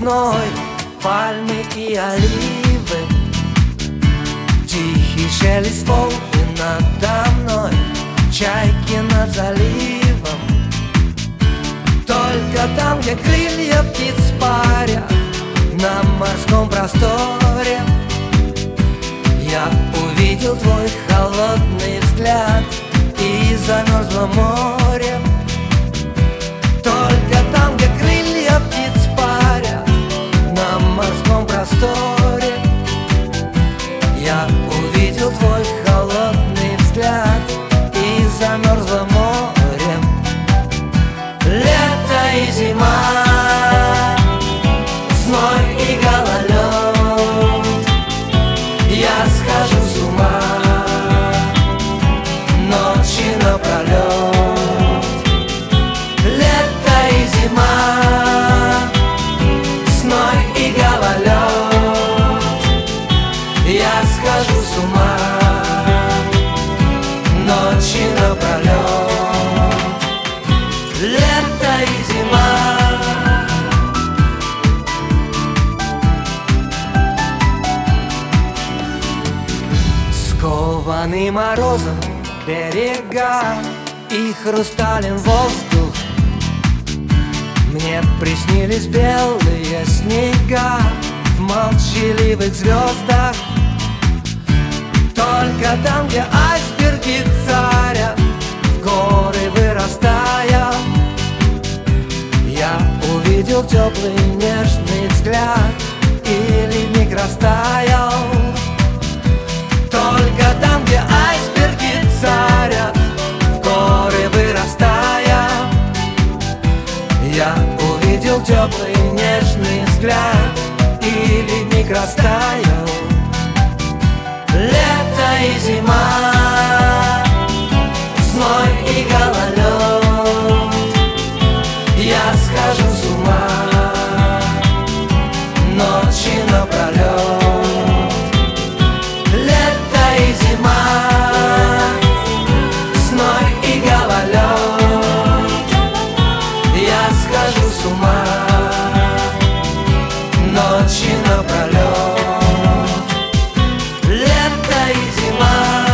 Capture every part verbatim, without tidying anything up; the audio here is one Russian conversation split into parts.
весной, пальмы и оливы, тихий шелест волны надо мной, чайки над заливом. Только там, где крылья птиц парят на морском просторе, я увидел твой холодный взгляд и замерзло море. Только там, где крылья птиц парят на морском просторе, я увидел твой холодный взгляд и замерзло море. Лето и зима, зной и гололед, я схожу с ума ночи напролет. Лето и зима, зной и гололед, я схожу с ума ночи напролет. Лето и зима. Скованы морозом берега и хрустален воздух, мне приснились белые снега в молчаливых звездах. Только там, где айсберги царят, в горы вырастая, я увидел теплый нежный взгляд, и ледник растаял. Только там, где айсберги царят, в горы вырастая, я увидел теплый нежный взгляд, и ледник растаял. Лето и зима, зной и гололед, я схожу с ума ночи напролет. Лето и зима, зной и гололед, я схожу с ума ночи напролет. Лето и зима.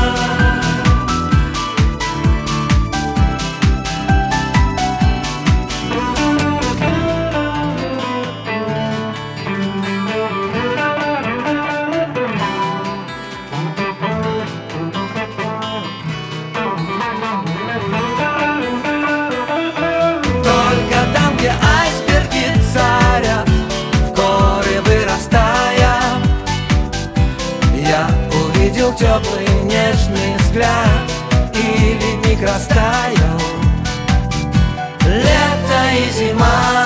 Айсберги царят, в горы вырастая, я увидел теплый нежный взгляд, и ледник растаял. Лето и зима.